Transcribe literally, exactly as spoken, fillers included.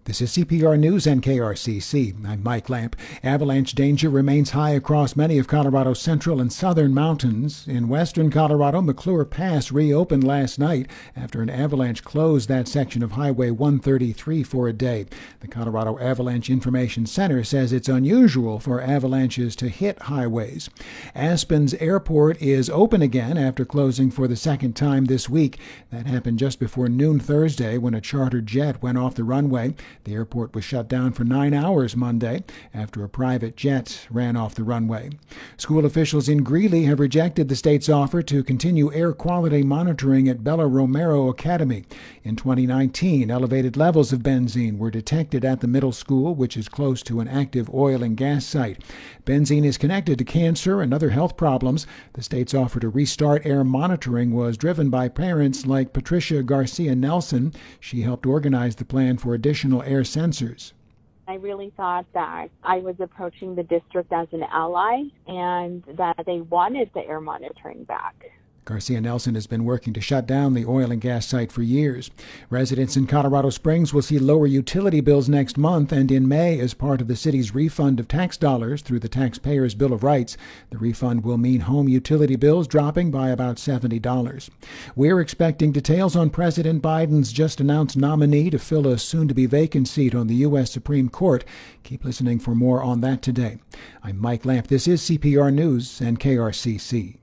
This is C P R News and K R C C. I'm Mike Lamp. Avalanche danger remains high across many of Colorado's central and southern mountains. In western Colorado, McClure Pass reopened last night after an avalanche closed that section of Highway one thirty-three for a day. The Colorado Avalanche Information Center says it's unusual for avalanches to hit highways. Aspen's airport is open again after closing for the second time this week. That happened just before noon Thursday when a charter jet went off the runway. The airport was shut down for nine hours Monday after a private jet ran off the runway. School officials in Greeley have rejected the state's offer to continue air quality monitoring at Bella Romero Academy. In twenty nineteen, elevated levels of benzene were detected at the middle school, which is close to an active oil and gas site. Benzene is connected to cancer and other health problems. The state's offer to restart air monitoring was driven by parents like Patricia Garcia Nelson. She helped organize the plan for additional air sensors. I really thought that I was approaching the district as an ally and that they wanted the air monitoring back. Garcia Nelson has been working to shut down the oil and gas site for years. Residents in Colorado Springs will see lower utility bills next month and in May as part of the city's refund of tax dollars through the Taxpayers' Bill of Rights. The refund will mean home utility bills dropping by about seventy dollars. We're expecting details on President Biden's just announced nominee to fill a soon-to-be vacant seat on the U S Supreme Court. Keep listening for more on that today. I'm Mike Lamp. This is C P R News and K R C C.